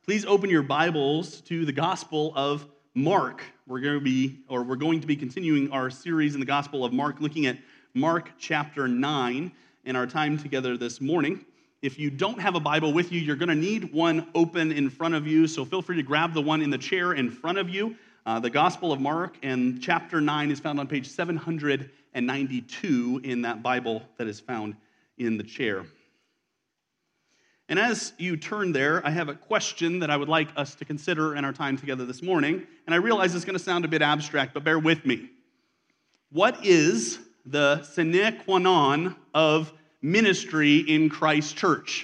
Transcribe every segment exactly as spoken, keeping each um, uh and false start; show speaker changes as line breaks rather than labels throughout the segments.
Please open your Bibles to the Gospel of Mark. We're going to be, or we're going to be continuing our series in the Gospel of Mark, looking at Mark chapter nine in our time together this morning. If you don't have a Bible with you, you're going to need one open in front of you, so feel free to grab the one in the chair in front of you. Uh, the Gospel of Mark and chapter nine is found on page seven hundred ninety-two in that Bible that is found in the chair. And as you turn there, I have a question that I would like us to consider in our time together this morning. And I realize it's going to sound a bit abstract, but bear with me. What is the sine qua non of ministry in Christ Church?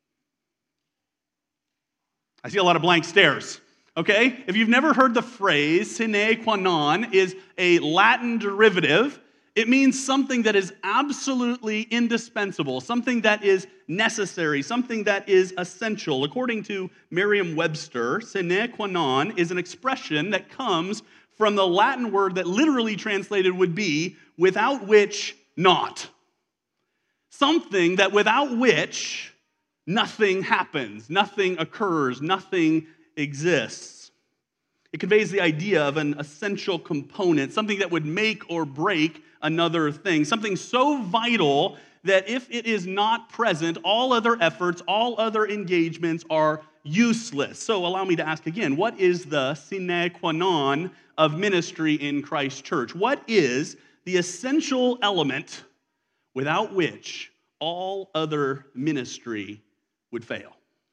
I see a lot of blank stares. Okay? If you've never heard the phrase, sine qua non is a Latin derivative. It means something that is absolutely indispensable, something that is necessary, something that is essential. According to Merriam-Webster, sine qua non is an expression that comes from the Latin word that literally translated would be without which not. Something that without which nothing happens, nothing occurs, nothing exists. It conveys the idea of an essential component, something that would make or break another thing, something so vital that if it is not present, all other efforts, all other engagements are useless. So allow me to ask again, what is the sine qua non of ministry in Christ Church? What is the essential element without which all other ministry would fail?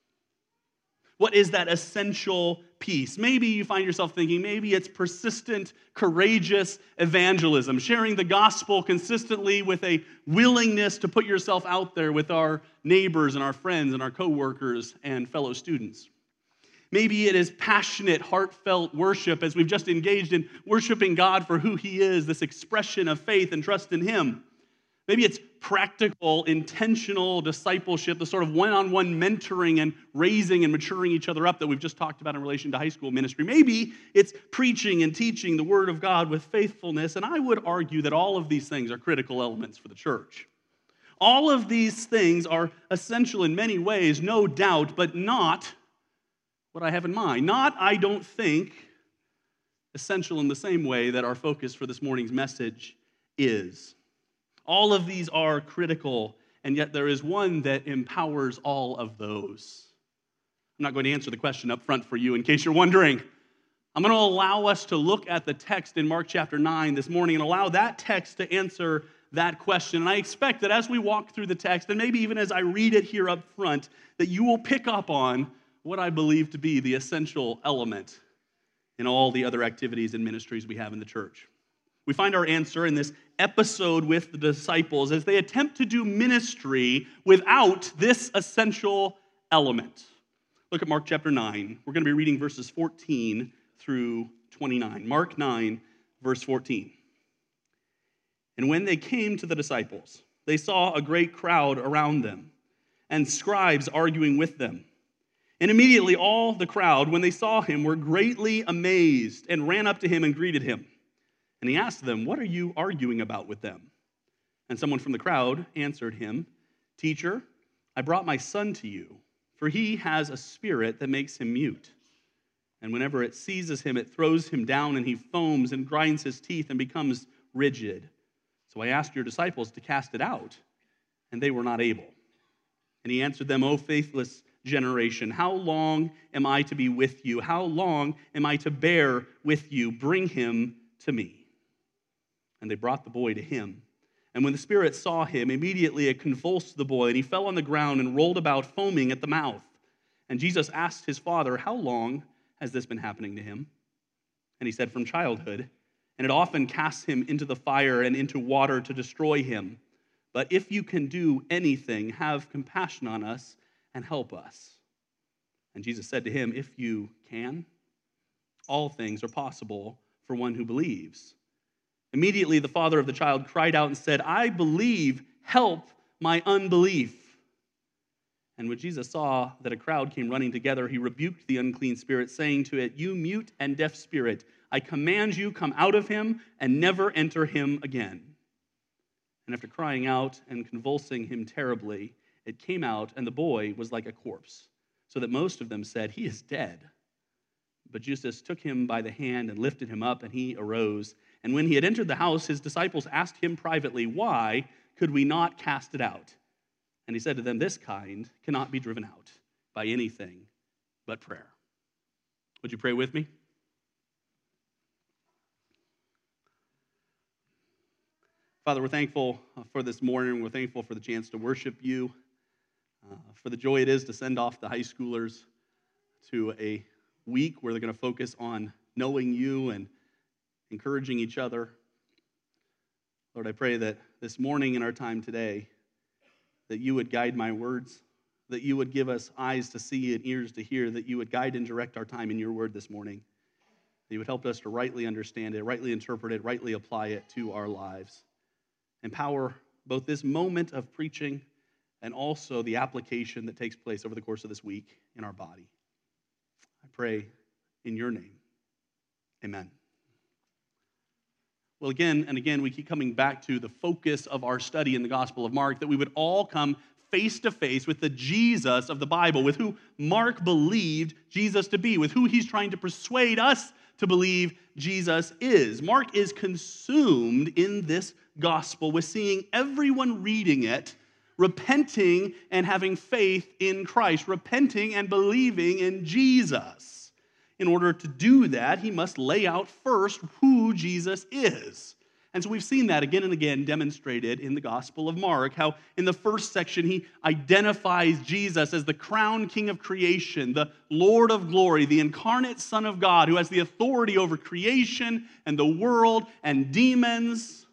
What is that essential piece? Maybe you find yourself thinking, maybe it's persistent, courageous evangelism, sharing the gospel consistently with a willingness to put yourself out there with our neighbors and our friends and our coworkers and fellow students. Maybe it is passionate, heartfelt worship as we've just engaged in worshiping God for who He is, this expression of faith and trust in Him. Maybe it's practical, intentional discipleship, the sort of one-on-one mentoring and raising and maturing each other up that we've just talked about in relation to high school ministry. Maybe it's preaching and teaching the Word of God with faithfulness, and I would argue that all of these things are critical elements for the church. All of these things are essential in many ways, no doubt, but not what I have in mind. Not, I don't think, essential in the same way that our focus for this morning's message is. All of these are critical, and yet there is one that empowers all of those. I'm not going to answer the question up front for you in case you're wondering. I'm going to allow us to look at the text in Mark chapter nine this morning and allow that text to answer that question. And I expect that as we walk through the text, and maybe even as I read it here up front, that you will pick up on what I believe to be the essential element in all the other activities and ministries we have in the church. We find our answer in this episode with the disciples as they attempt to do ministry without this essential element. Look at Mark chapter nine. We're going to be reading verses fourteen through twenty-nine. Mark nine, verse fourteen. And when they came to the disciples, they saw a great crowd around them and scribes arguing with them. And immediately all the crowd, when they saw him, were greatly amazed and ran up to him and greeted him. And he asked them, "What are you arguing about with them?" And someone from the crowd answered him, "Teacher, I brought my son to you, for he has a spirit that makes him mute. And whenever it seizes him, it throws him down, and he foams and grinds his teeth and becomes rigid. So I asked your disciples to cast it out, and they were not able." And he answered them, "O faithless generation, how long am I to be with you? How long am I to bear with you? Bring him to me." And they brought the boy to him. And when the spirit saw him, immediately it convulsed the boy, and he fell on the ground and rolled about, foaming at the mouth. And Jesus asked his father, "How long has this been happening to him?" And he said, "From childhood. And it often casts him into the fire and into water to destroy him. But if you can do anything, have compassion on us and help us." And Jesus said to him, "If you can, all things are possible for one who believes." Immediately the father of the child cried out and said, "I believe, help my unbelief." And when Jesus saw that a crowd came running together, he rebuked the unclean spirit, saying to it, "You mute and deaf spirit, I command you, come out of him and never enter him again." And after crying out and convulsing him terribly, it came out, and the boy was like a corpse, so that most of them said, "He is dead." But Jesus took him by the hand and lifted him up, and he arose. And when he had entered the house, his disciples asked him privately, "Why could we not cast it out?" And he said to them, "This kind cannot be driven out by anything but prayer." Would you pray with me? Father, we're thankful for this morning. We're thankful for the chance to worship you, uh, for the joy it is to send off the high schoolers to a week where they're going to focus on knowing you and encouraging each other. Lord, I pray that this morning in our time today, that you would guide my words, that you would give us eyes to see and ears to hear, that you would guide and direct our time in your word this morning, that you would help us to rightly understand it, rightly interpret it, rightly apply it to our lives. Empower both this moment of preaching and also the application that takes place over the course of this week in our body. I pray in your name. Amen. Well, again and again, we keep coming back to the focus of our study in the Gospel of Mark, that we would all come face to face with the Jesus of the Bible, with who Mark believed Jesus to be, with who he's trying to persuade us to believe Jesus is. Mark is consumed in this gospel with seeing everyone reading it repenting and having faith in Christ, repenting and believing in Jesus. In order to do that, he must lay out first who Jesus is. And so we've seen that again and again demonstrated in the Gospel of Mark, how in the first section he identifies Jesus as the crowned King of creation, the Lord of glory, the incarnate Son of God who has the authority over creation and the world and demons.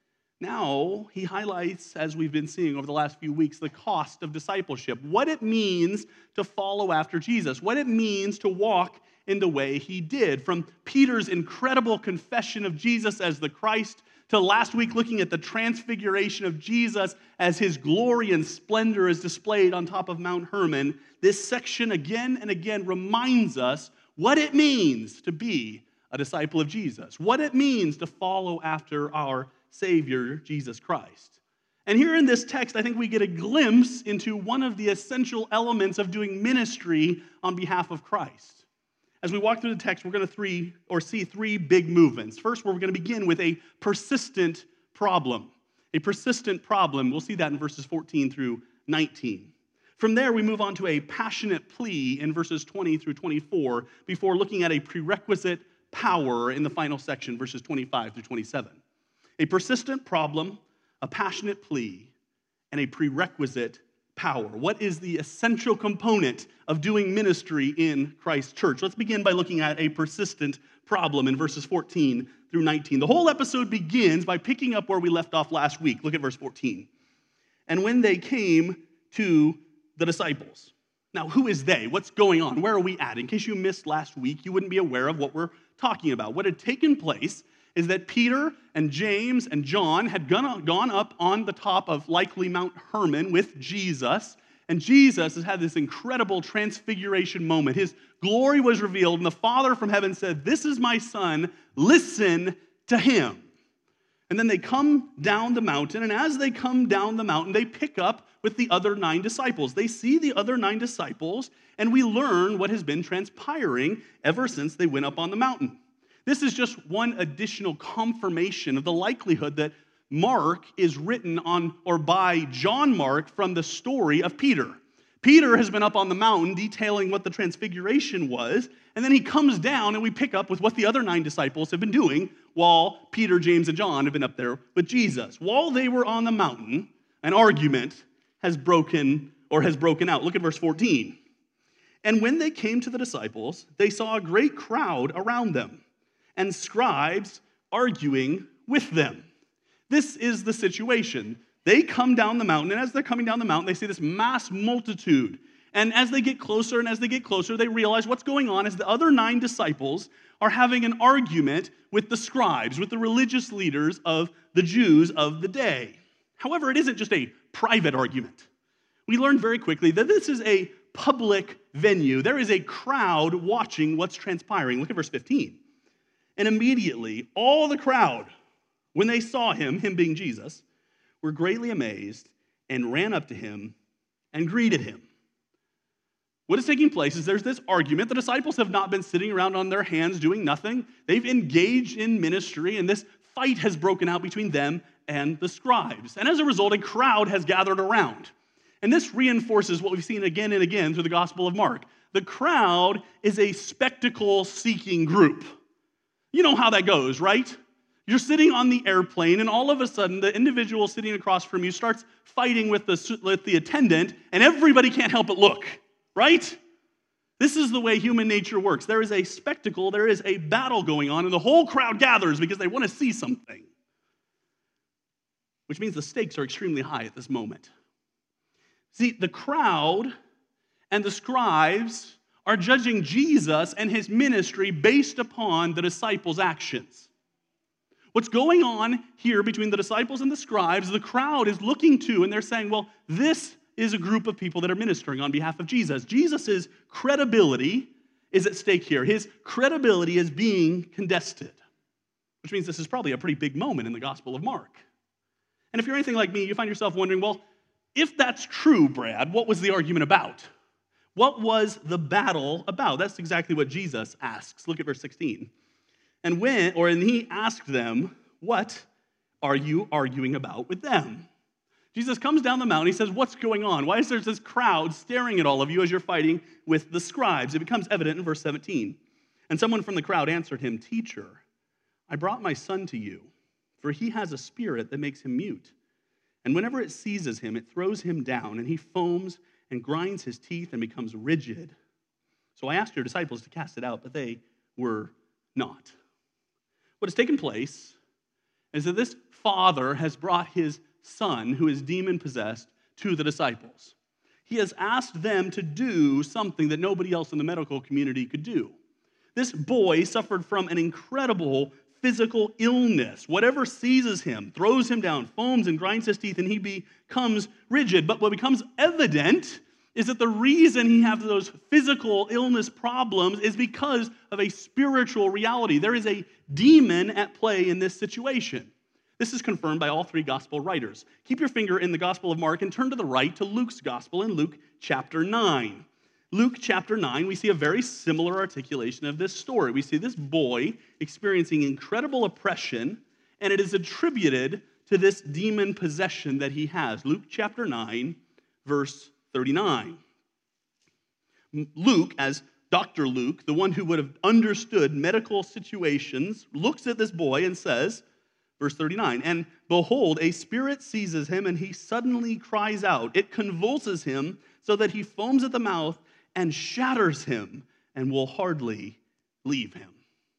Now he highlights, as we've been seeing over the last few weeks, the cost of discipleship, what it means to follow after Jesus, what it means to walk in the way he did. From Peter's incredible confession of Jesus as the Christ to last week looking at the transfiguration of Jesus as his glory and splendor is displayed on top of Mount Hermon, this section again and again reminds us what it means to be a disciple of Jesus, what it means to follow after our Savior, Jesus Christ. And here in this text, I think we get a glimpse into one of the essential elements of doing ministry on behalf of Christ. As we walk through the text, we're going to three or see three big movements. First, we're going to begin with a persistent problem. A persistent problem. We'll see that in verses fourteen through nineteen. From there, we move on to a passionate plea in verses twenty through twenty-four before looking at a prerequisite power in the final section, verses twenty-five through twenty-seven. A persistent problem, a passionate plea, and a prerequisite power. What is the essential component of doing ministry in Christ's church? Let's begin by looking at a persistent problem in verses fourteen through nineteen. The whole episode begins by picking up where we left off last week. Look at verse fourteen. And when they came to the disciples. Now, who is they? What's going on? Where are we at? In case you missed last week, you wouldn't be aware of what we're talking about. What had taken place is that Peter and James and John had gone up on the top of likely Mount Hermon with Jesus, and Jesus has had this incredible transfiguration moment. His glory was revealed, and the Father from heaven said, "This is my Son, listen to him." And then they come down the mountain, and as they come down the mountain, they pick up with the other nine disciples. They see the other nine disciples, and we learn what has been transpiring ever since they went up on the mountain. This is just one additional confirmation of the likelihood that Mark is written on or by John Mark from the story of Peter. Peter has been up on the mountain detailing what the transfiguration was, and then he comes down and we pick up with what the other nine disciples have been doing while Peter, James, and John have been up there with Jesus. While they were on the mountain, an argument has broken or has broken out. Look at verse fourteen. And when they came to the disciples, they saw a great crowd around them, and scribes arguing with them. This is the situation. They come down the mountain, and as they're coming down the mountain, they see this mass multitude. And as they get closer and as they get closer, they realize what's going on is the other nine disciples are having an argument with the scribes, with the religious leaders of the Jews of the day. However, it isn't just a private argument. We learn very quickly that this is a public venue. There is a crowd watching what's transpiring. Look at verse fifteen. And immediately, all the crowd, when they saw him, him being Jesus, were greatly amazed and ran up to him and greeted him. What is taking place is there's this argument. The disciples have not been sitting around on their hands doing nothing. They've engaged in ministry, and this fight has broken out between them and the scribes. And as a result, a crowd has gathered around. And this reinforces what we've seen again and again through the Gospel of Mark. The crowd is a spectacle-seeking group. You know how that goes, right? You're sitting on the airplane, and all of a sudden, the individual sitting across from you starts fighting with the, with the attendant, and everybody can't help but look, right? This is the way human nature works. There is a spectacle, there is a battle going on, and the whole crowd gathers because they want to see something, which means the stakes are extremely high at this moment. See, the crowd and the scribes are judging Jesus and his ministry based upon the disciples' actions. What's going on here between the disciples and the scribes, the crowd is looking to, and they're saying, well, this is a group of people that are ministering on behalf of Jesus. Jesus' credibility is at stake here. His credibility is being contested, which means this is probably a pretty big moment in the Gospel of Mark. And if you're anything like me, you find yourself wondering, well, if that's true, Brad, what was the argument about? What was the battle about? That's exactly what Jesus asks. Look at verse sixteen. And when, or and he asked them, what are you arguing about with them? Jesus comes down the mountain. He says, what's going on? Why is there this crowd staring at all of you as you're fighting with the scribes? It becomes evident in verse seventeen. And someone from the crowd answered him, Teacher, I brought my son to you, for he has a spirit that makes him mute. And whenever it seizes him, it throws him down, and he foams and grinds his teeth and becomes rigid. So I asked your disciples to cast it out, but they were not. What has taken place is that this father has brought his son, who is demon-possessed, to the disciples. He has asked them to do something that nobody else in the medical community could do. This boy suffered from an incredible physical illness. Whatever seizes him, throws him down, foams and grinds his teeth, and he becomes rigid. But what becomes evident is that the reason he has those physical illness problems is because of a spiritual reality. There is a demon at play in this situation. This is confirmed by all three gospel writers. Keep your finger in the Gospel of Mark and turn to the right to Luke's gospel in Luke chapter nine. Luke chapter nine, we see a very similar articulation of this story. We see this boy experiencing incredible oppression, and it is attributed to this demon possession that he has. Luke chapter nine, verse thirty-nine. Luke, as Doctor Luke, the one who would have understood medical situations, looks at this boy and says, verse thirty-nine, and behold, a spirit seizes him, and he suddenly cries out. It convulses him so that he foams at the mouth and shatters him and will hardly leave him.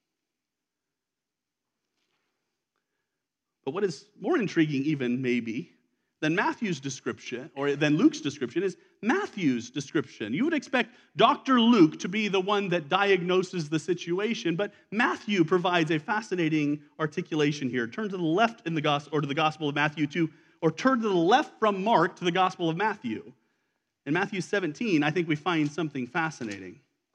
But what is more intriguing even maybe than Matthew's description, or than Luke's description, is Matthew's description. You would expect Doctor Luke to be the one that diagnoses the situation, but Matthew provides a fascinating articulation here. Turn to the left in the gospel, or to the Gospel of Matthew, to, or turn to the left from Mark to the Gospel of Matthew. In Matthew seventeen, I think we find something fascinating.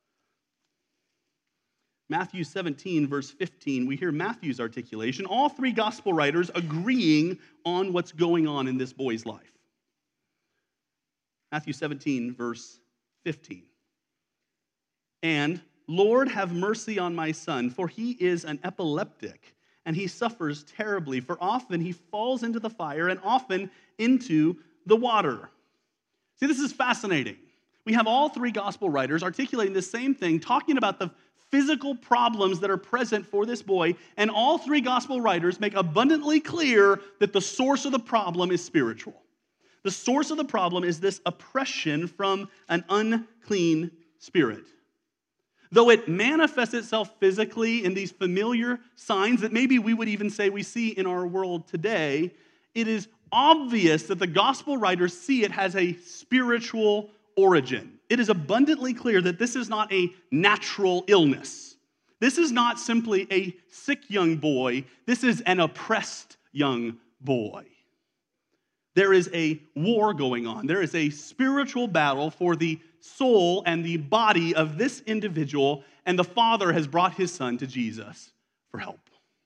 Matthew seventeen, verse fifteen, we hear Matthew's articulation, all three gospel writers agreeing on what's going on in this boy's life. Matthew seventeen, verse fifteen. And, Lord, have mercy on my son, for he is an epileptic, and he suffers terribly, for often he falls into the fire and often into the water. See, this is fascinating. We have all three gospel writers articulating the same thing, talking about the physical problems that are present for this boy, and all three gospel writers make abundantly clear that the source of the problem is spiritual. The source of the problem is this oppression from an unclean spirit. Though it manifests itself physically in these familiar signs that maybe we would even say we see in our world today, it is obvious that the gospel writers see it has a spiritual origin. It is abundantly clear that this is not a natural illness. This is not simply a sick young boy. This is an oppressed young boy. There is a war going on. There is a spiritual battle for the soul and the body of this individual, and the Father has brought his Son to Jesus for help.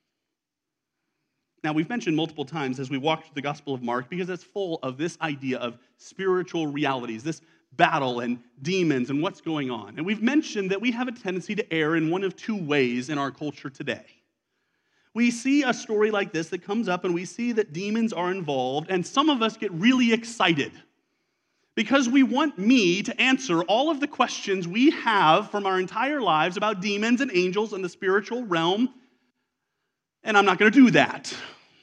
Now, we've mentioned multiple times as we walk through the Gospel of Mark, because it's full of this idea of spiritual realities, this battle and demons and what's going on. And we've mentioned that we have a tendency to err in one of two ways in our culture today. We see a story like this that comes up and we see that demons are involved, and some of us get really excited because we want me to answer all of the questions we have from our entire lives about demons and angels and the spiritual realm, and I'm not going to do that.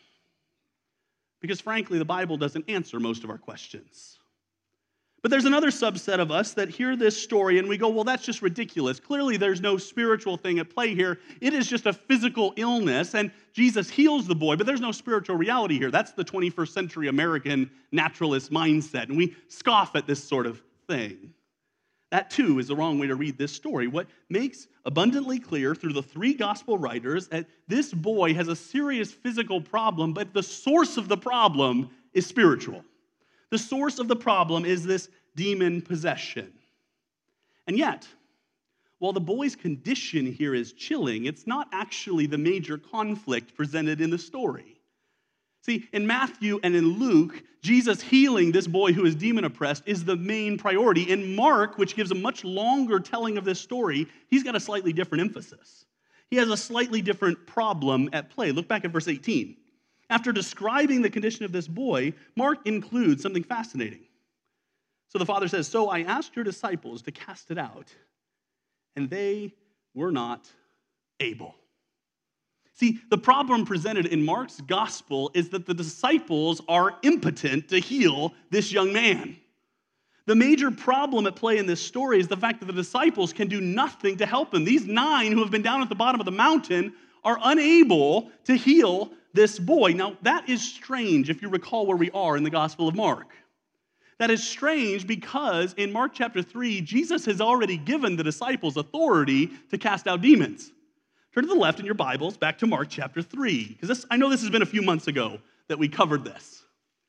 Because frankly, the Bible doesn't answer most of our questions. But there's another subset of us that hear this story and we go, well, that's just ridiculous. Clearly, there's no spiritual thing at play here. It is just a physical illness, and Jesus heals the boy, but there's no spiritual reality here. That's the twenty-first century American naturalist mindset, and we scoff at this sort of thing. That, too, is the wrong way to read this story. What makes abundantly clear through the three gospel writers that this boy has a serious physical problem, but the source of the problem is spiritual. The source of the problem is this demon possession. And yet, while the boy's condition here is chilling, it's not actually the major conflict presented in the story. See, in Matthew and in Luke, Jesus healing this boy who is demon-oppressed is the main priority. In Mark, which gives a much longer telling of this story, he's got a slightly different emphasis. He has a slightly different problem at play. Look back at verse eighteen. After describing the condition of this boy, Mark includes something fascinating. So the father says, "So I asked your disciples to cast it out, and they were not able." See, the problem presented in Mark's gospel is that the disciples are impotent to heal this young man. The major problem at play in this story is the fact that the disciples can do nothing to help him. These nine who have been down at the bottom of the mountain are unable to heal this boy. Now, that is strange if you recall where we are in the Gospel of Mark. That is strange because in Mark chapter three, Jesus has already given the disciples authority to cast out demons. Turn to the left in your Bibles, back to Mark chapter three, because I know this has been a few months ago that we covered this.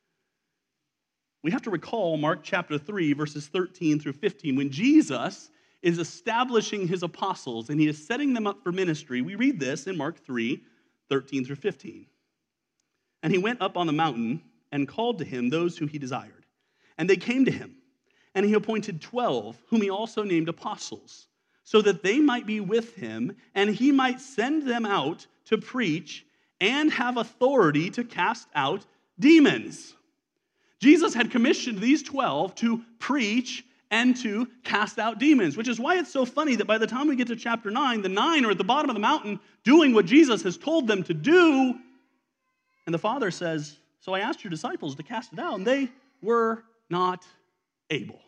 We have to recall Mark chapter three, verses thirteen through fifteen, when Jesus is establishing his apostles and he is setting them up for ministry. We read this in Mark three, thirteen through fifteen. "And he went up on the mountain and called to him those who he desired. And they came to him, and he appointed twelve, whom he also named apostles, so that they might be with him, and he might send them out to preach and have authority to cast out demons." Jesus had commissioned these twelve to preach and to cast out demons, which is why it's so funny that by the time we get to chapter nine, the nine are at the bottom of the mountain doing what Jesus has told them to do, and the Father says, "So I asked your disciples to cast it out, and they were not able."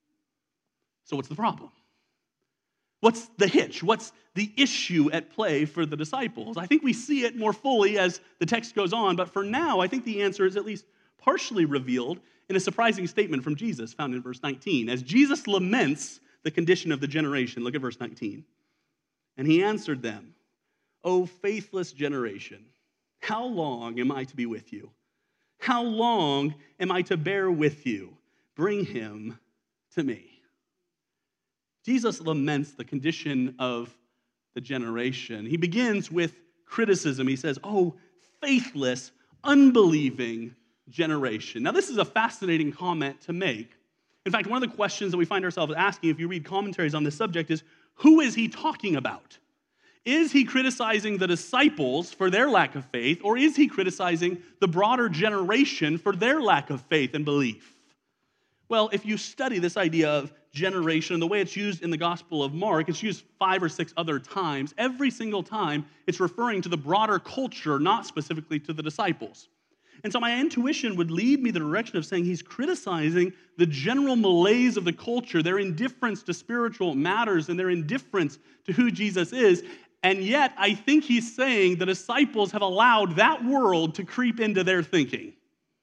So what's the problem? What's the hitch? What's the issue at play for the disciples? I think we see it more fully as the text goes on, but for now, I think the answer is at least partially revealed in a surprising statement from Jesus found in verse nineteen. As Jesus laments the condition of the generation, look at verse nineteen. "And he answered them, 'O faithless generation, how long am I to be with you? How long am I to bear with you? Bring him to me.'" Jesus laments the condition of the generation. He begins with criticism. He says, "Oh, faithless, unbelieving generation." Now, this is a fascinating comment to make. In fact, one of the questions that we find ourselves asking if you read commentaries on this subject is, who is he talking about? Is he criticizing the disciples for their lack of faith, or is he criticizing the broader generation for their lack of faith and belief? Well, if you study this idea of generation, the way it's used in the Gospel of Mark, it's used five or six other times. Every single time, it's referring to the broader culture, not specifically to the disciples. And so my intuition would lead me the direction of saying he's criticizing the general malaise of the culture, their indifference to spiritual matters, and their indifference to who Jesus is. And yet, I think he's saying the disciples have allowed that world to creep into their thinking.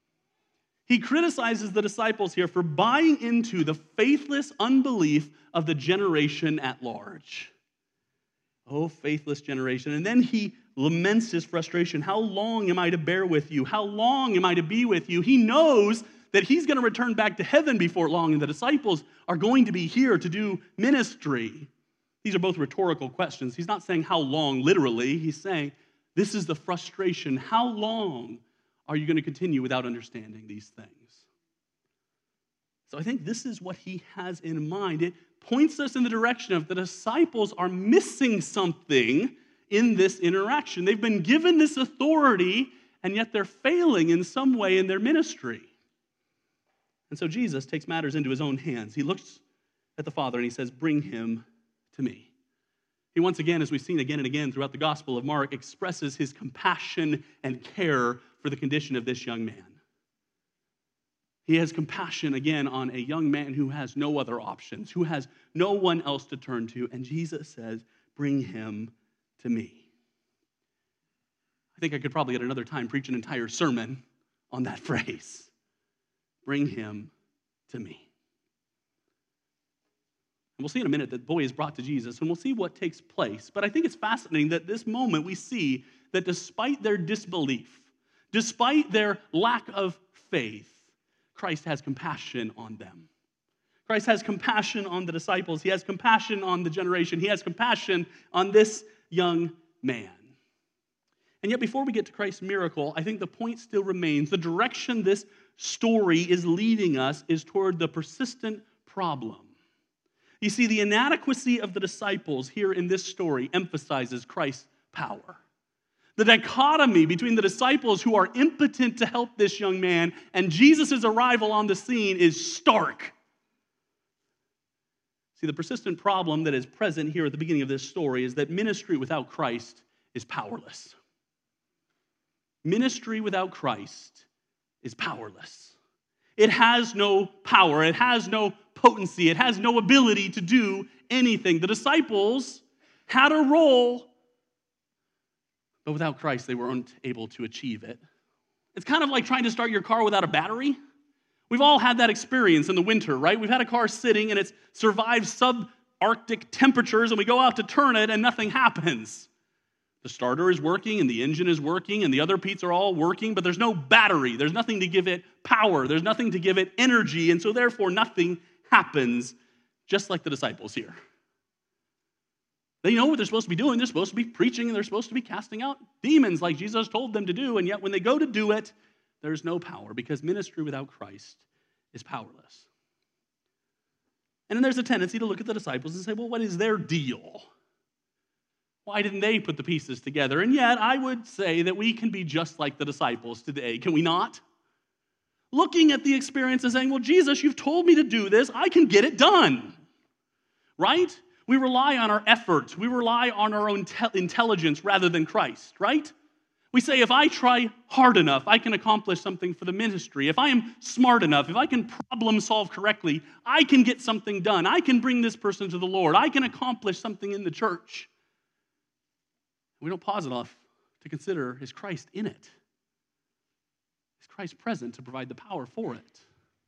He criticizes the disciples here for buying into the faithless unbelief of the generation at large. Oh, faithless generation. And then he laments his frustration. How long am I to bear with you? How long am I to be with you? He knows that he's going to return back to heaven before long, and the disciples are going to be here to do ministry. These are both rhetorical questions. He's not saying how long literally. He's saying this is the frustration. How long are you going to continue without understanding these things? So I think this is what he has in mind. It points us in the direction of the disciples are missing something in this interaction. They've been given this authority, and yet they're failing in some way in their ministry. And so Jesus takes matters into his own hands. He looks at the Father and he says, "Bring him to me." He once again, as we've seen again and again throughout the Gospel of Mark, expresses his compassion and care for the condition of this young man. He has compassion again on a young man who has no other options, who has no one else to turn to, and Jesus says, "Bring him to me." I think I could probably at another time preach an entire sermon on that phrase. Bring him to me. And we'll see in a minute that the boy is brought to Jesus, and we'll see what takes place. But I think it's fascinating that this moment we see that despite their disbelief, despite their lack of faith, Christ has compassion on them. Christ has compassion on the disciples. He has compassion on the generation. He has compassion on this young man. And yet before we get to Christ's miracle, I think the point still remains. The direction this story is leading us is toward the persistent problem. You see, the inadequacy of the disciples here in this story emphasizes Christ's power. The dichotomy between the disciples who are impotent to help this young man and Jesus' arrival on the scene is stark. See, the persistent problem that is present here at the beginning of this story is that ministry without Christ is powerless. Ministry without Christ is powerless. It has no power. It has no potency. It has no ability to do anything. The disciples had a role, but without Christ, they weren't able to achieve it. It's kind of like trying to start your car without a battery. We've all had that experience in the winter, right? We've had a car sitting and it's survived subarctic temperatures and we go out to turn it and nothing happens. The starter is working and the engine is working and the other pieces are all working, but there's no battery. There's nothing to give it power. There's nothing to give it energy, and so therefore nothing happens, just like the disciples here. They know what they're supposed to be doing. They're supposed to be preaching and they're supposed to be casting out demons like Jesus told them to do, and yet when they go to do it, there's no power because ministry without Christ is powerless. And then there's a tendency to look at the disciples and say, well, what is their deal? Why didn't they put the pieces together? And yet I would say that we can be just like the disciples today, can we not? Looking at the experience and saying, well, Jesus, you've told me to do this. I can get it done, right? We rely on our efforts. We rely on our own te- intelligence rather than Christ, right? We say, if I try hard enough, I can accomplish something for the ministry. If I am smart enough, if I can problem solve correctly, I can get something done. I can bring this person to the Lord. I can accomplish something in the church. We don't pause enough to consider, is Christ in it? Is Christ present to provide the power for it?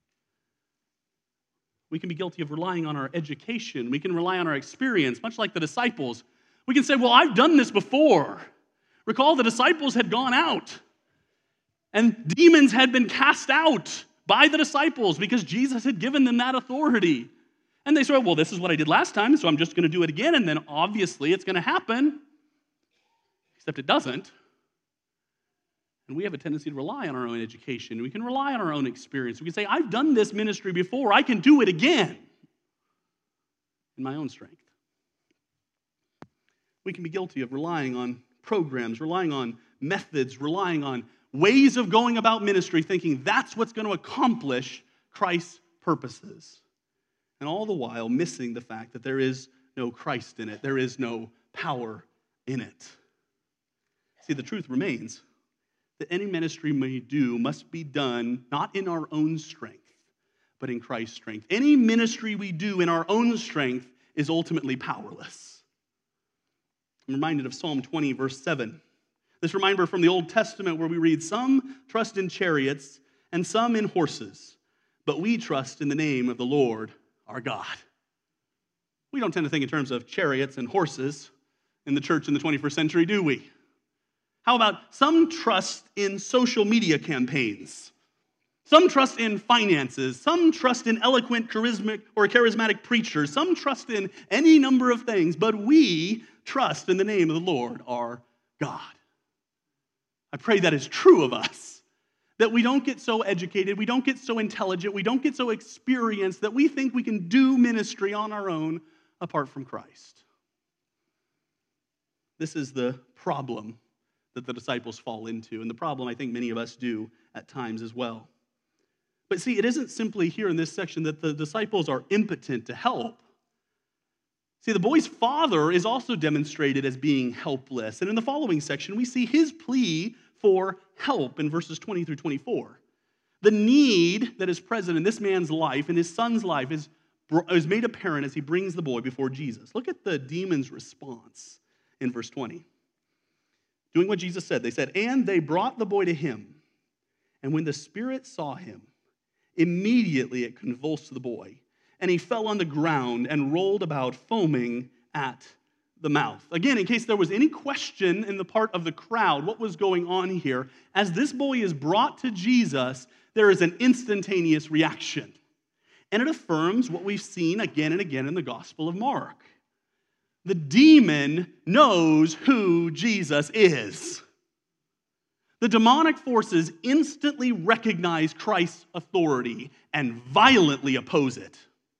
We can be guilty of relying on our education. We can rely on our experience, much like the disciples. We can say, well, I've done this before. Recall the disciples had gone out, and demons had been cast out by the disciples because Jesus had given them that authority. And they said, well, this is what I did last time, so I'm just going to do it again, and then obviously it's going to happen. Except it doesn't. And we have a tendency to rely on our own education. We can rely on our own experience. We can say, I've done this ministry before. I can do it again in my own strength. We can be guilty of relying on programs, relying on methods, relying on ways of going about ministry, thinking that's what's going to accomplish Christ's purposes. And all the while missing the fact that there is no Christ in it. There is no power in it. See, the truth remains that any ministry we do must be done not in our own strength, but in Christ's strength. Any ministry we do in our own strength is ultimately powerless. I'm reminded of Psalm twenty, verse seven. This reminder from the Old Testament where we read, some trust in chariots and some in horses, but we trust in the name of the Lord our God. We don't tend to think in terms of chariots and horses in the church in the twenty-first century, do we? How about some trust in social media campaigns? Some trust in finances. Some trust in eloquent, charismatic, or charismatic preachers. Some trust in any number of things, but we trust in the name of the Lord our God. I pray that is true of us. that we don't get so educated, we don't get so intelligent, we don't get so experienced that we think we can do ministry on our own apart from Christ. This is the problem that the disciples fall into, and the problem I think many of us do at times as well. But see, it isn't simply here in this section that the disciples are impotent to help. See, the boy's father is also demonstrated as being helpless. And in the following section, we see his plea for help in verses twenty through twenty-four. The need that is present in this man's life and his son's life is, is made apparent as he brings the boy before Jesus. Look at the demon's response in verse twenty. Doing what Jesus said, they said, and they brought the boy to him. And when the spirit saw him, immediately it convulsed the boy, and he fell on the ground and rolled about, foaming at the mouth. Again, in case there was any question in the part of the crowd, what was going on here, as this boy is brought to Jesus, there is an instantaneous reaction. And it affirms what we've seen again and again in the Gospel of Mark. The demon knows who Jesus is. The demonic forces instantly recognize Christ's authority and violently oppose it.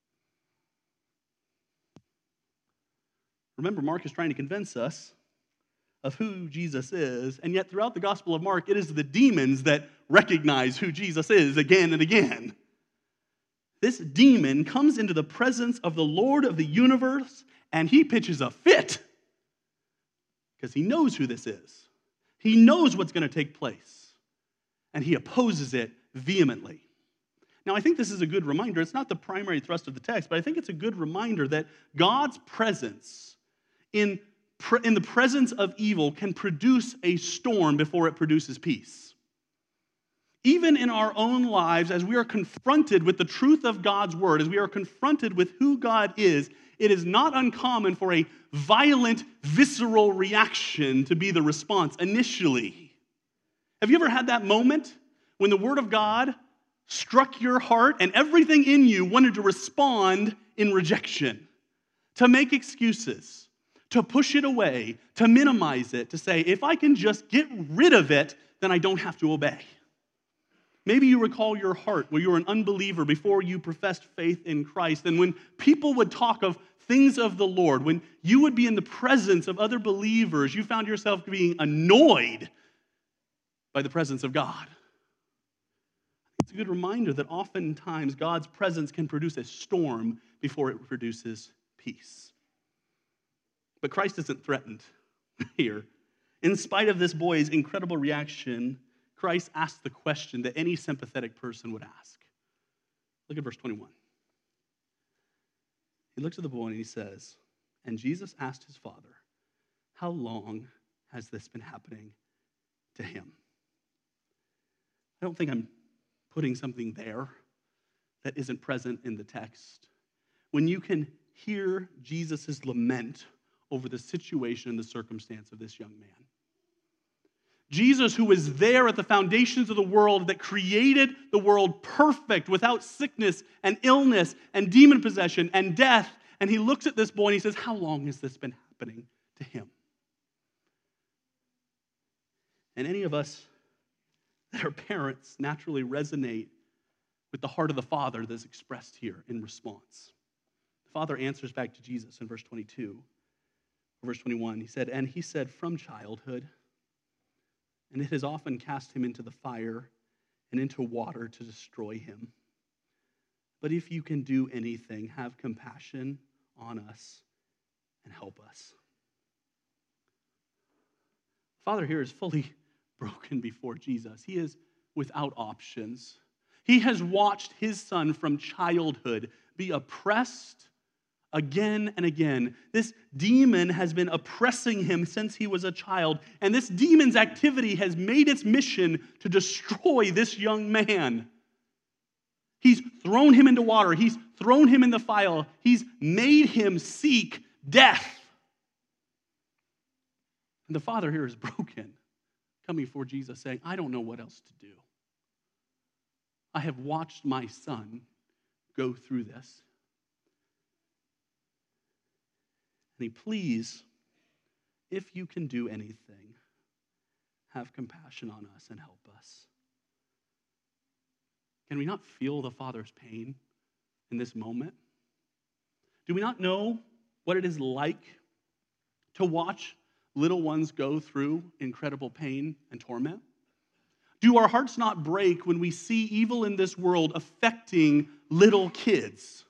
Remember, Mark is trying to convince us of who Jesus is, and yet throughout the Gospel of Mark, it is the demons that recognize who Jesus is again and again. This demon comes into the presence of the Lord of the universe, and he pitches a fit because he knows who this is. He knows what's going to take place, and he opposes it vehemently. Now, I think this is a good reminder. It's not the primary thrust of the text, but I think it's a good reminder that God's presence in, in the presence of evil can produce a storm before it produces peace. Even in our own lives, as we are confronted with the truth of God's word, as we are confronted with who God is, it is not uncommon for a violent, visceral reaction to be the response initially. Have you ever had that moment when the word of God struck your heart and everything in you wanted to respond in rejection, to make excuses, to push it away, to minimize it, to say, if I can just get rid of it, then I don't have to obey? Maybe you recall your heart where you were an unbeliever before you professed faith in Christ, and when people would talk of things of the Lord, when you would be in the presence of other believers, you found yourself being annoyed by the presence of God. It's a good reminder that oftentimes God's presence can produce a storm before it produces peace. But Christ isn't threatened here. In spite of this boy's incredible reaction, Christ asked the question that any sympathetic person would ask. Look at verse twenty-one. He looks at the boy and he says, and Jesus asked his father, how long has this been happening to him? I don't think I'm putting something there that isn't present in the text. When you can hear Jesus' lament over the situation and the circumstance of this young man. Jesus, who was there at the foundations of the world, that created the world perfect without sickness and illness and demon possession and death. And he looks at this boy and he says, how long has this been happening to him? And any of us that are parents naturally resonate with the heart of the Father that's expressed here in response. The Father answers back to Jesus in verse twenty-two. Verse twenty-one, he said, and he said, from childhood, and it has often cast him into the fire and into water to destroy him. But if you can do anything, have compassion on us and help us. Father here is fully broken before Jesus. He is without options. He has watched his son from childhood be oppressed again and again. This demon has been oppressing him since he was a child, and this demon's activity has made its mission to destroy this young man. He's thrown him into water. He's thrown him in the fire. He's made him seek death. And the father here is broken, coming before Jesus saying, I don't know what else to do. I have watched my son go through this. And he please, if you can do anything, have compassion on us and help us. Can we not feel the Father's pain in this moment? Do we not know what it is like to watch little ones go through incredible pain and torment? Do our hearts not break when we see evil in this world affecting little kids?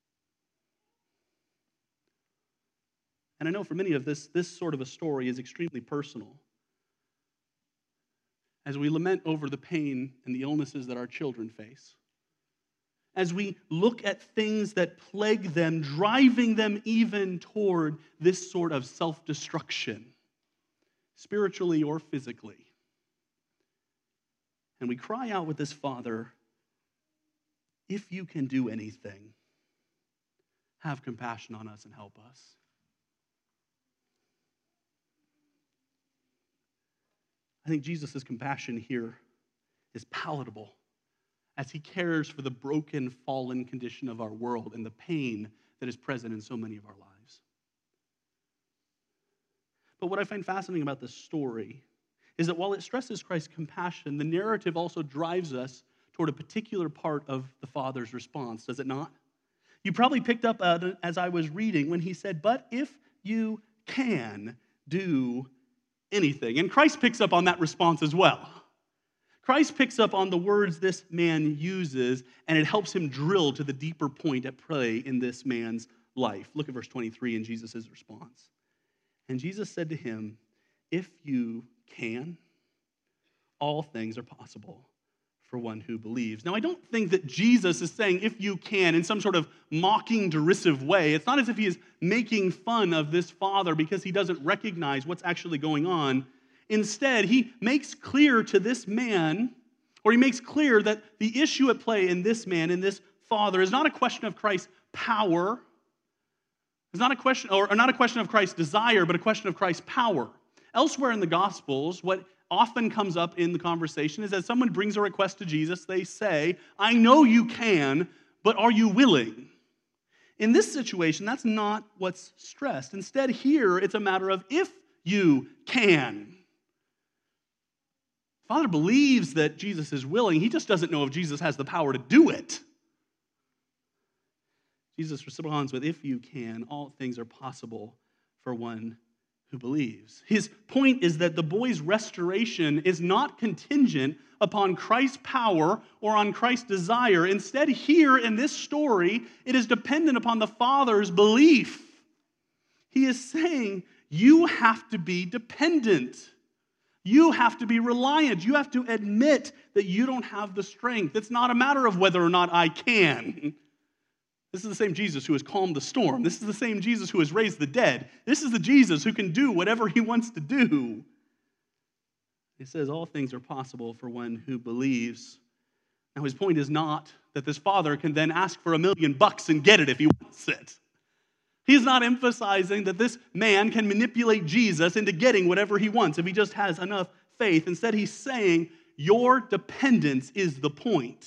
And I know for many of this, this sort of a story is extremely personal. As we lament over the pain and the illnesses that our children face, as we look at things that plague them, driving them even toward this sort of self-destruction, spiritually or physically. And we cry out with this Father, if you can do anything, have compassion on us and help us. I think Jesus' compassion here is palatable as he cares for the broken, fallen condition of our world and the pain that is present in so many of our lives. But what I find fascinating about this story is that while it stresses Christ's compassion, the narrative also drives us toward a particular part of the Father's response, does it not? You probably picked up uh, as I was reading when he said, but if you can do anything. And Christ picks up on that response as well. Christ picks up on the words this man uses, and it helps him drill to the deeper point at play in this man's life. Look at verse twenty-three in Jesus' response. And Jesus said to him, if you can, all things are possible for one who believes. Now, I don't think that Jesus is saying, if you can, in some sort of mocking, derisive way. It's not as if he is making fun of this father because he doesn't recognize what's actually going on. Instead, he makes clear to this man, or he makes clear that the issue at play in this man, in this father, is not a question of Christ's power. It's not a question, or not a question of Christ's desire, but a question of Christ's power. Elsewhere in the Gospels, what often comes up in the conversation is that someone brings a request to Jesus, they say, I know you can, but are you willing? In this situation, that's not what's stressed. Instead, here, it's a matter of if you can. Father believes that Jesus is willing. He just doesn't know if Jesus has the power to do it. Jesus responds with, if you can, all things are possible for one who believes. His point is that the boy's restoration is not contingent upon Christ's power or on Christ's desire. Instead, here in this story, it is dependent upon the Father's belief. He is saying, you have to be dependent. You have to be reliant. You have to admit that you don't have the strength. It's not a matter of whether or not I can. This is the same Jesus who has calmed the storm. This is the same Jesus who has raised the dead. This is the Jesus who can do whatever he wants to do. He says all things are possible for one who believes. Now his point is not that this father can then ask for a million bucks and get it if he wants it. He's not emphasizing that this man can manipulate Jesus into getting whatever he wants if he just has enough faith. Instead, he's saying your dependence is the point.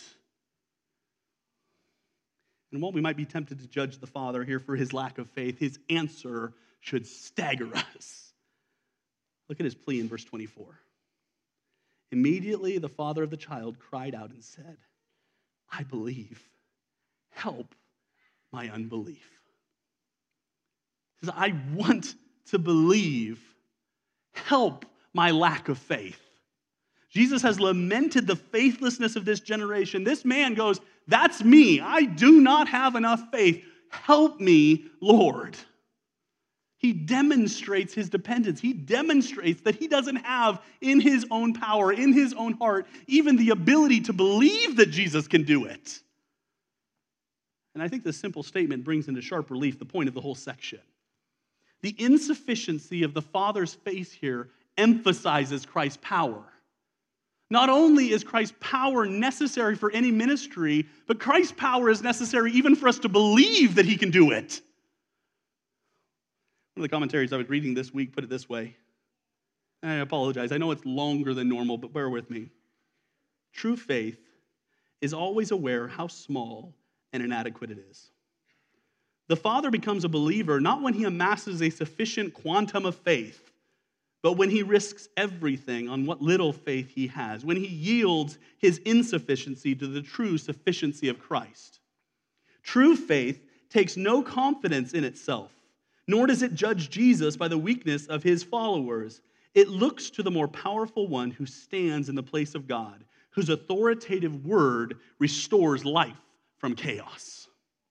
And while we might be tempted to judge the father here for his lack of faith, his answer should stagger us. Look at his plea in verse twenty-four. Immediately the father of the child cried out and said, I believe, help my unbelief. He says, I want to believe, help my lack of faith. Jesus has lamented the faithlessness of this generation. This man goes, that's me. I do not have enough faith. Help me, Lord. He demonstrates his dependence. He demonstrates that he doesn't have in his own power, in his own heart, even the ability to believe that Jesus can do it. And I think this simple statement brings into sharp relief the point of the whole section. The insufficiency of the Father's faith here emphasizes Christ's power. Not only is Christ's power necessary for any ministry, but Christ's power is necessary even for us to believe that he can do it. One of the commentaries I was reading this week put it this way. And I apologize. I know it's longer than normal, but bear with me. True faith is always aware how small and inadequate it is. The Father becomes a believer not when he amasses a sufficient quantum of faith, but when he risks everything on what little faith he has, when he yields his insufficiency to the true sufficiency of Christ. True faith takes no confidence in itself, nor does it judge Jesus by the weakness of his followers. It looks to the more powerful one who stands in the place of God, whose authoritative word restores life from chaos.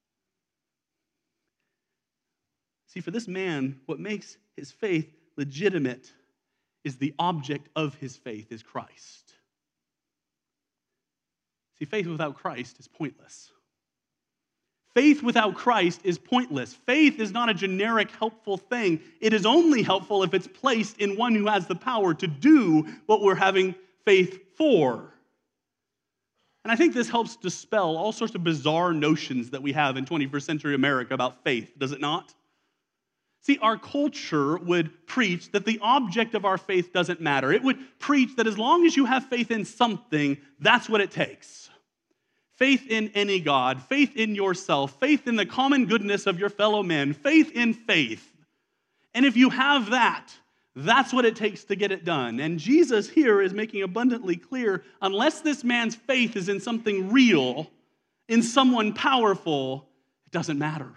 See, for this man, what makes his faith legitimate is the object of his faith is Christ. See, faith without Christ is pointless. Faith without Christ is pointless. Faith is not a generic helpful thing. It is only helpful if it's placed in one who has the power to do what we're having faith for. And I think this helps dispel all sorts of bizarre notions that we have in twenty-first century America about faith, does it not? See, our culture would preach that the object of our faith doesn't matter. It would preach that as long as you have faith in something, that's what it takes. Faith in any God, faith in yourself, faith in the common goodness of your fellow men, faith in faith. And if you have that, that's what it takes to get it done. And Jesus here is making abundantly clear, unless this man's faith is in something real, in someone powerful, it doesn't matter.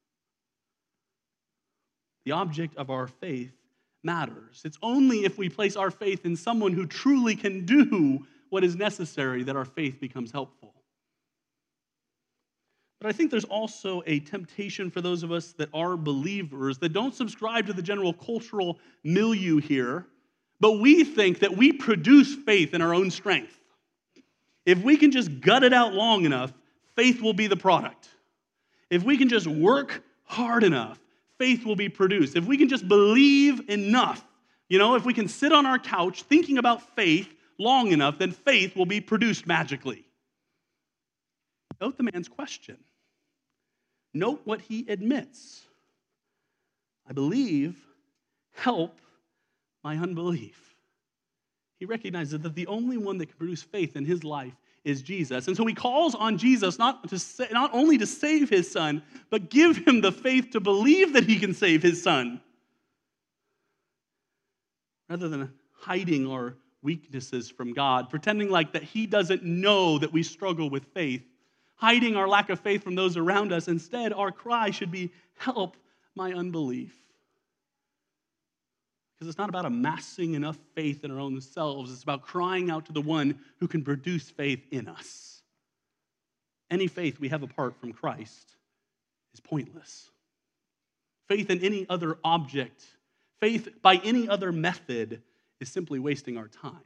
The object of our faith matters. It's only if we place our faith in someone who truly can do what is necessary that our faith becomes helpful. But I think there's also a temptation for those of us that are believers that don't subscribe to the general cultural milieu here, but we think that we produce faith in our own strength. If we can just gut it out long enough, faith will be the product. If we can just work hard enough, faith will be produced. If we can just believe enough, you know, if we can sit on our couch thinking about faith long enough, then faith will be produced magically. Note the man's question. Note what he admits. I believe, help my unbelief. He recognizes that the only one that can produce faith in his life is Jesus. And so he calls on Jesus not, to say, not only to save his son, but give him the faith to believe that he can save his son. Rather than hiding our weaknesses from God, pretending like that he doesn't know that we struggle with faith, hiding our lack of faith from those around us. Instead, our cry should be, help my unbelief. Because it's not about amassing enough faith in our own selves. It's about crying out to the one who can produce faith in us. Any faith we have apart from Christ is pointless. Faith in any other object, faith by any other method is simply wasting our time.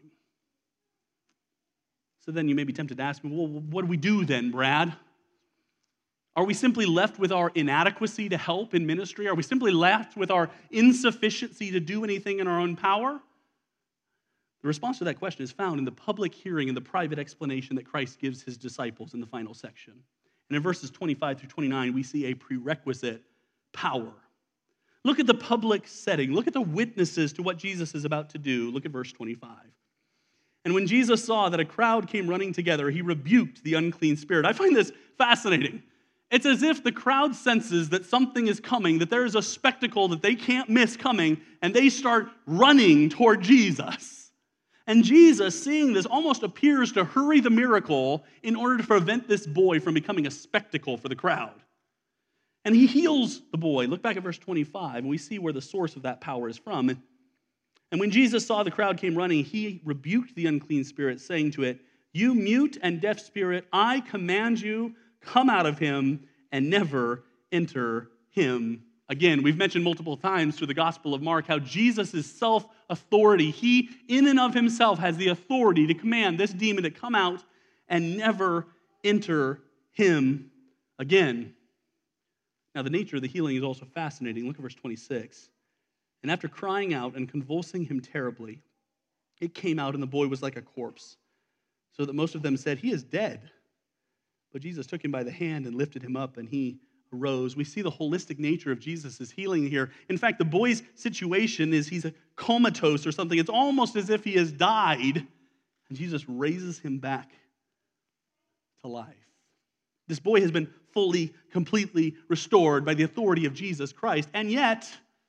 So then you may be tempted to ask me, well, what do we do then, Brad? Are we simply left with our inadequacy to help in ministry? Are we simply left with our insufficiency to do anything in our own power? The response to that question is found in the public hearing and the private explanation that Christ gives his disciples in the final section. And in verses twenty-five through twenty-nine, we see a prerequisite power. Look at the public setting. Look at the witnesses to what Jesus is about to do. Look at verse twenty-five. And when Jesus saw that a crowd came running together, he rebuked the unclean spirit. I find this fascinating. It's as if the crowd senses that something is coming, that there is a spectacle that they can't miss coming, and they start running toward Jesus. And Jesus, seeing this, almost appears to hurry the miracle in order to prevent this boy from becoming a spectacle for the crowd. And he heals the boy. Look back at verse twenty-five, and we see where the source of that power is from. And when Jesus saw the crowd came running, he rebuked the unclean spirit, saying to it, "You mute and deaf spirit, I command you, come out of him and never enter him again." We've mentioned multiple times through the Gospel of Mark how Jesus is self-authority. He, in and of himself, has the authority to command this demon to come out and never enter him again. Now, the nature of the healing is also fascinating. Look at verse twenty-six. And after crying out and convulsing him terribly, it came out, and the boy was like a corpse, so that most of them said, "He is dead." But Jesus took him by the hand and lifted him up, and he arose. We see the holistic nature of Jesus' healing here. In fact, the boy's situation is he's a comatose or something. It's almost as if he has died, and Jesus raises him back to life. This boy has been fully, completely restored by the authority of Jesus Christ, and yet,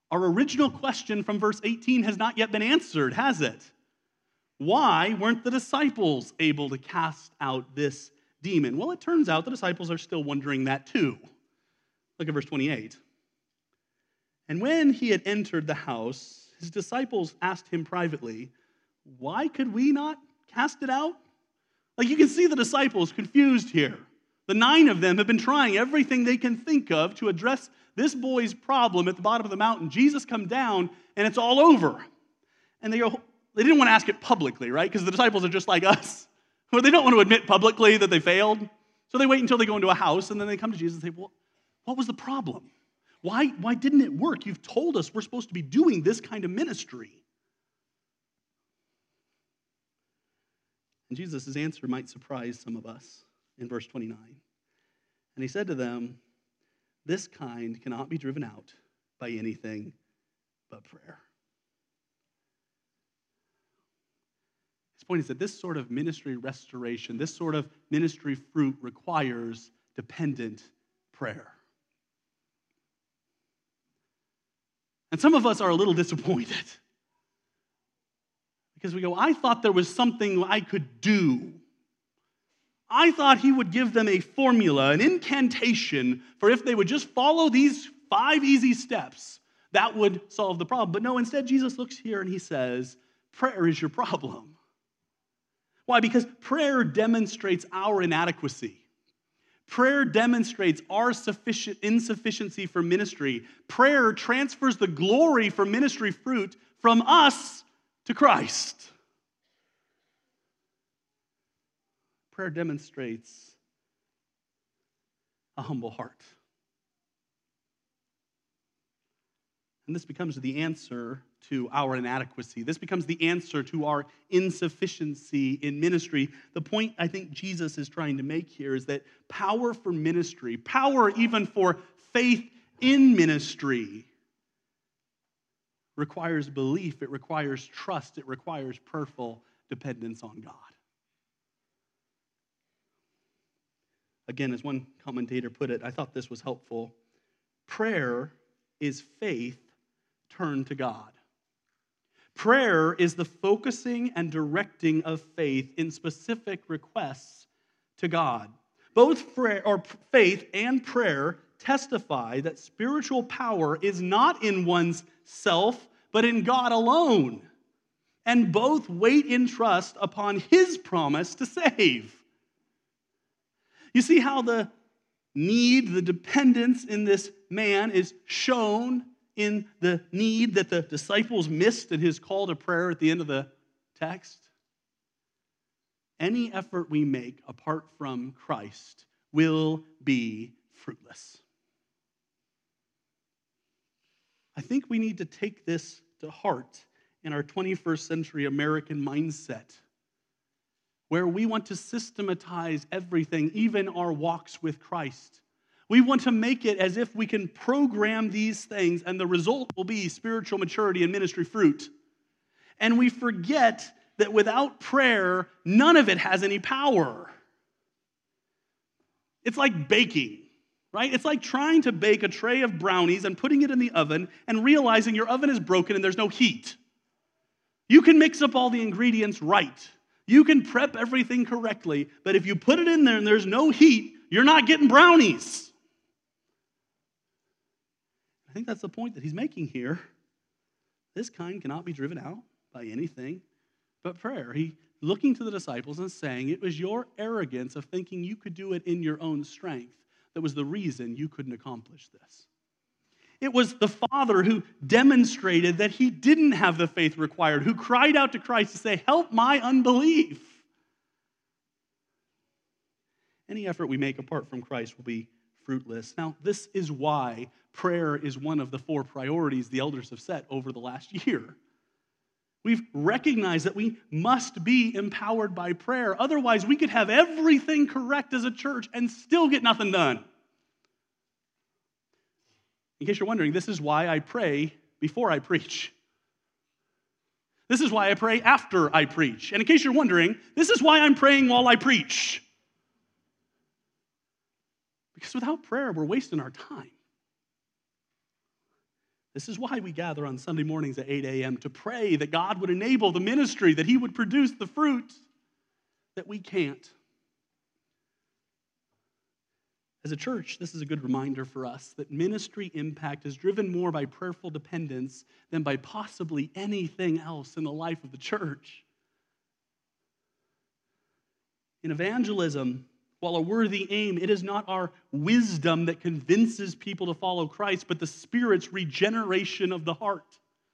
Our original question from verse eighteen has not yet been answered, has it? Why weren't the disciples able to cast out this demon? Well, it turns out the disciples are still wondering that too. Look at verse twenty-eight. And when he had entered the house, his disciples asked him privately, why could we not cast it out? Like, you can see the disciples confused here. The nine of them have been trying everything they can think of to address this boy's problem at the bottom of the mountain. Jesus come down, and it's all over. And they go, they didn't want to ask it publicly, right? Because the disciples are just like us. Well, they don't want to admit publicly that they failed. So they wait until they go into a house, and then they come to Jesus and say, well, what was the problem? Why, why didn't it work? You've told us we're supposed to be doing this kind of ministry. And Jesus' answer might surprise some of us in verse twenty-nine. And he said to them, this kind cannot be driven out by anything but prayer. His point is that this sort of ministry restoration, this sort of ministry fruit requires dependent prayer. And some of us are a little disappointed because we go, I thought there was something I could do. I thought he would give them a formula, an incantation for if they would just follow these five easy steps, that would solve the problem. But no, instead Jesus looks here and he says, prayer is your problem. Why? Because prayer demonstrates our inadequacy. Prayer demonstrates our sufficient insufficiency for ministry. Prayer transfers the glory for ministry fruit from us to Christ. Prayer demonstrates a humble heart. And this becomes the answer to our inadequacy. This becomes the answer to our insufficiency in ministry. The point I think Jesus is trying to make here is that power for ministry, power even for faith in ministry, requires belief, it requires trust, it requires prayerful dependence on God. Again, as one commentator put it, I thought this was helpful. Prayer is faith turned to God. Prayer is the focusing and directing of faith in specific requests to God. Both prayer, or faith and prayer testify that spiritual power is not in one's self, but in God alone. And both wait in trust upon His promise to save. You see how the need, the dependence in this man is shown in the need that the disciples missed in his call to prayer at the end of the text? Any effort we make apart from Christ will be fruitless. I think we need to take this to heart in our twenty-first century American mindset, where we want to systematize everything, even our walks with Christ. We want to make it as if we can program these things and the result will be spiritual maturity and ministry fruit. And we forget that without prayer, none of it has any power. It's like baking, right? It's like trying to bake a tray of brownies and putting it in the oven and realizing your oven is broken and there's no heat. You can mix up all the ingredients right. You can prep everything correctly, but if you put it in there and there's no heat, you're not getting brownies. I think that's the point that he's making here. This kind cannot be driven out by anything but prayer. He looking to the disciples and saying, it was your arrogance of thinking you could do it in your own strength that was the reason you couldn't accomplish this. It was the Father who demonstrated that he didn't have the faith required, who cried out to Christ to say, help my unbelief. Any effort we make apart from Christ will be fruitless. Now, this is why prayer is one of the four priorities the elders have set over the last year. We've recognized that we must be empowered by prayer. Otherwise, we could have everything correct as a church and still get nothing done. In case you're wondering, this is why I pray before I preach. This is why I pray after I preach. And in case you're wondering, this is why I'm praying while I preach. Because without prayer, we're wasting our time. This is why we gather on Sunday mornings at eight a.m. to pray that God would enable the ministry, that he would produce the fruit that we can't. As a church, this is a good reminder for us that ministry impact is driven more by prayerful dependence than by possibly anything else in the life of the church. In evangelism, while a worthy aim, it is not our wisdom that convinces people to follow Christ, but the Spirit's regeneration of the heart.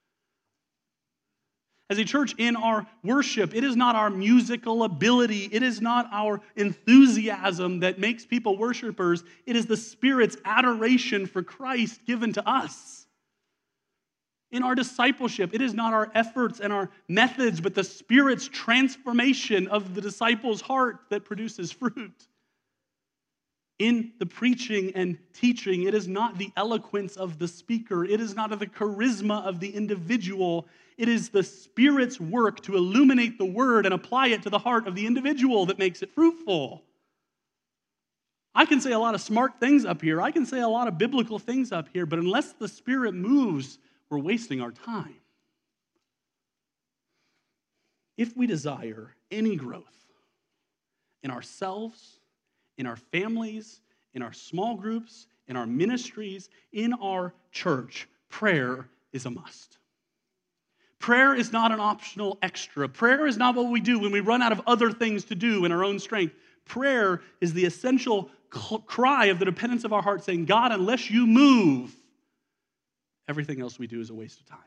As a church, in our worship, it is not our musical ability, it is not our enthusiasm that makes people worshipers, it is the Spirit's adoration for Christ given to us. In our discipleship, it is not our efforts and our methods, but the Spirit's transformation of the disciple's heart that produces fruit. In the preaching and teaching, it is not the eloquence of the speaker. It is not the charisma of the individual. It is the Spirit's work to illuminate the word and apply it to the heart of the individual that makes it fruitful. I can say a lot of smart things up here. I can say a lot of biblical things up here, but unless the Spirit moves, we're wasting our time. If we desire any growth in ourselves, in our families, in our small groups, in our ministries, in our church, prayer is a must. Prayer is not an optional extra. Prayer is not what we do when we run out of other things to do in our own strength. Prayer is the essential cry of the dependence of our heart saying, God, unless you move, everything else we do is a waste of time.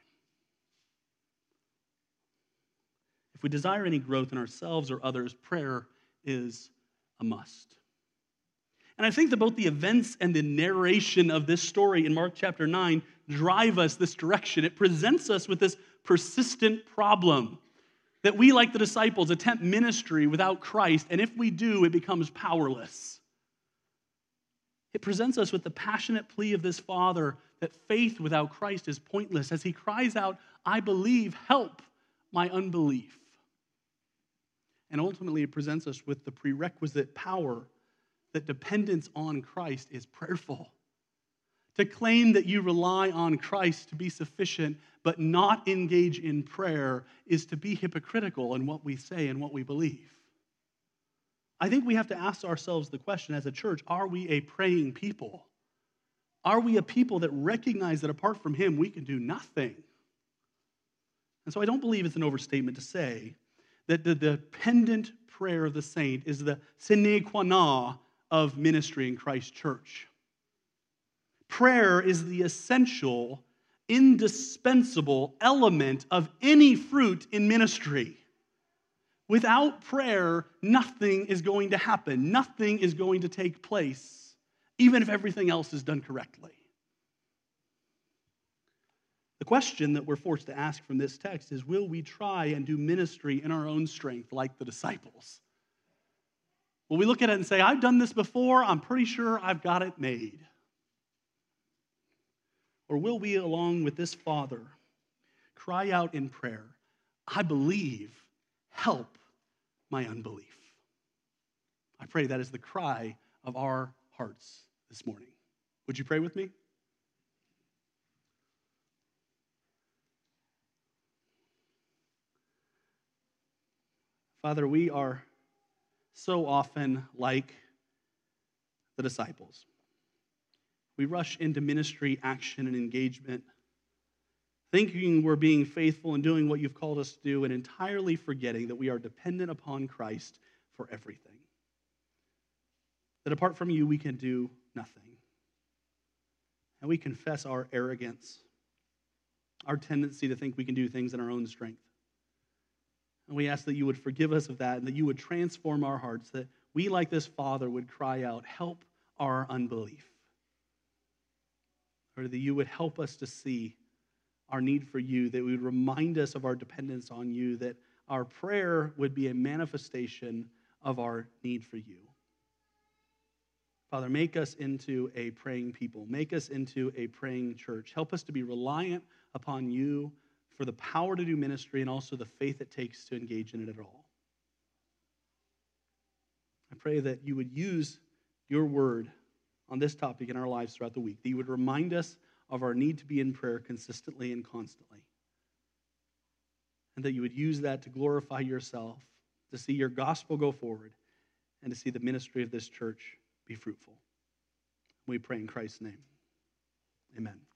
If we desire any growth in ourselves or others, prayer is a must. And I think that both the events and the narration of this story in Mark chapter nine drive us this direction. It presents us with this persistent problem that we, like the disciples, attempt ministry without Christ, and if we do, it becomes powerless. It presents us with the passionate plea of this father that faith without Christ is pointless as he cries out, I believe, help my unbelief. And ultimately, it presents us with the prerequisite power that dependence on Christ is prayerful. To claim that you rely on Christ to be sufficient, but not engage in prayer, is to be hypocritical in what we say and what we believe. I think we have to ask ourselves the question as a church, are we a praying people? Are we a people that recognize that apart from him, we can do nothing? And so I don't believe it's an overstatement to say that the dependent prayer of the saint is the sine qua non of ministry in Christ's church. Prayer is the essential, indispensable element of any fruit in ministry. Without prayer, nothing is going to happen. Nothing is going to take place, even if everything else is done correctly. The question that we're forced to ask from this text is, will we try and do ministry in our own strength like the disciples? Will we look at it and say, I've done this before, I'm pretty sure I've got it made? Or will we, along with this father, cry out in prayer, I believe, help my unbelief? I pray that is the cry of our hearts this morning. Would you pray with me? Father, we are so often like the disciples. We rush into ministry, action, and engagement, thinking we're being faithful and doing what you've called us to do, and entirely forgetting that we are dependent upon Christ for everything. That apart from you, we can do nothing. And we confess our arrogance, our tendency to think we can do things in our own strength. And we ask that you would forgive us of that and that you would transform our hearts, that we, like this father, would cry out, help our unbelief. Or that you would help us to see our need for you, that we would remind us of our dependence on you, that our prayer would be a manifestation of our need for you. Father, make us into a praying people. Make us into a praying church. Help us to be reliant upon you for the power to do ministry and also the faith it takes to engage in it at all. I pray that you would use your word on this topic in our lives throughout the week, that you would remind us of our need to be in prayer consistently and constantly. And that you would use that to glorify yourself, to see your gospel go forward, and to see the ministry of this church be fruitful. We pray in Christ's name. Amen.